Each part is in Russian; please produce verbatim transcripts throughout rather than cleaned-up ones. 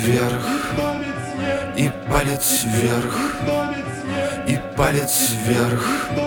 вверх, и палец вверх, и палец вверх.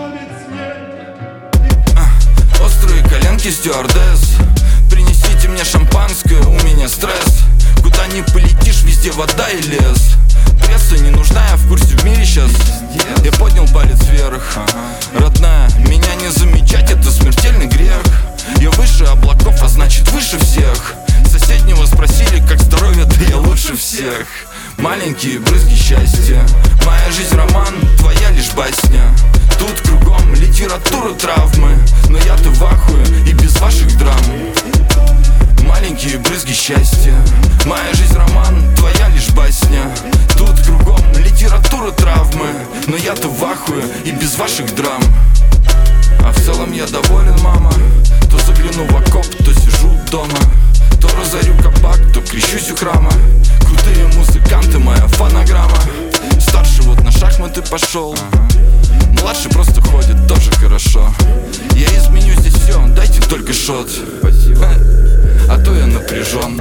а, Острые коленки стюардесс, принесите мне шампанское, у меня стресс. Куда ни полетишь, везде вода и лес. Пресса не нужна, я в курсе в мире сейчас. Я поднял палец вверх. Родная, меня не замечать, это смертельный грех. Я выше облаков, а значит выше всех. Соседнего спросили, как здоровье, да я лучше всех. Маленькие брызги счастья, моя жизнь роман, твоя лишь басня. Тут кругом литература, травмы, но я-то в ахуе и без ваших драм. Маленькие брызги счастья, моя жизнь роман, твоя лишь басня. Тут кругом литература, травмы, но я-то в ахуе и без ваших драм. А в целом я доволен, мама. То загляну в окоп, то сижу дома, то разорю кабак, то крещусь у храма. Крутые музыканты, моя фонограмма. Старший вот на шахматы пошел, младший просто ходит, тоже хорошо. Я изменю здесь все, дайте только шот. Спасибо. А то я напряжен.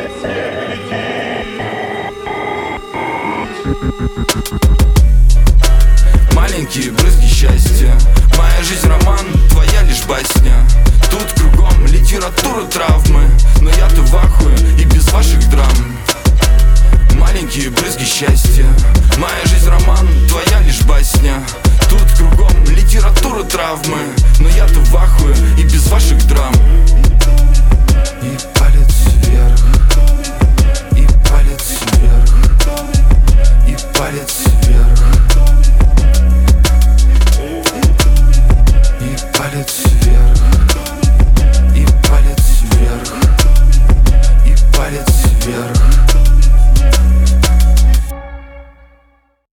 Маленькие брызги счастья, моя жизнь роман, твоя лишь басня. Тут кругом литература, травмы, но я-то в ахуе и без ваших драм. Маленькие брызги счастья, моя жизнь роман, твоя лишь басня. Тут кругом литература, травмы,